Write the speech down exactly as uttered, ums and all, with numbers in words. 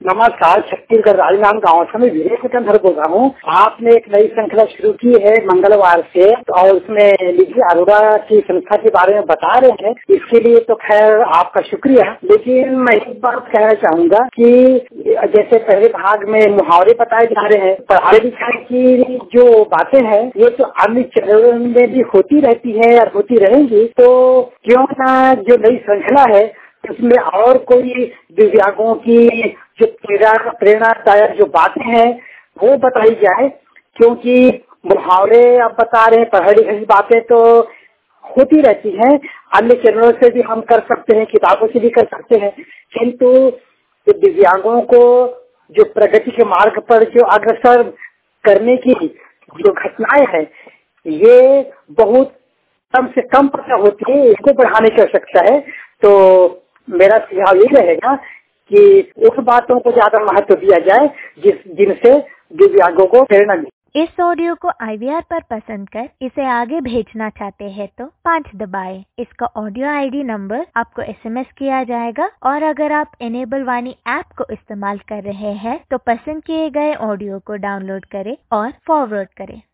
नमस्कार, छत्तीसगढ़ राजनांद गांव से मैं वीरेश सिकंदर बोल रहा हूँ। आपने एक नई श्रृंखला शुरू की है मंगलवार से और उसमें निधि अरोड़ा की संस्था के बारे में बता रहे हैं। इसके लिए तो खैर आपका शुक्रिया। लेकिन मैं एक बात कहना चाहूँगा कि जैसे पहले भाग में मुहावरे बताए जा रहे हैं, पढ़ाई लिखाई की जो बातें हैं ये तो अन्य चरणों में भी होती रहती है और होती रहेंगी। तो क्यों ना जो नई श्रृंखला है उसमें और कोई दिव्यांगों की जो प्रेरणादायक जो बातें हैं वो बताई जाए, क्योंकि मुहावरे आप बता रहे हैं, पढ़ाई लिखाई की बातें तो होती रहती हैं, अन्य चैनलों से भी हम कर सकते हैं, किताबों से भी कर सकते हैं, किंतु दिव्यांगों को जो प्रगति के मार्ग पर जो अग्रसर करने की जो घटनाएं हैं ये बहुत कम से कम पता होती है, इसको बढ़ाने की आवश्यकता है। तो मेरा सुझाव ये रहेगा कि उस बातों को ज्यादा महत्व दिया जाए जिस जिनसे दिव्यांगों को प्रेरणा मिले। इस ऑडियो को आई वी आर पर पसंद कर इसे आगे भेजना चाहते हैं तो पाँच दबाएं। इसका ऑडियो आई डी नंबर आपको एस एम एस किया जाएगा और अगर आप एनेबल वाणी ऐप को इस्तेमाल कर रहे हैं तो पसंद किए गए ऑडियो को डाउनलोड करें और फॉरवर्ड करें।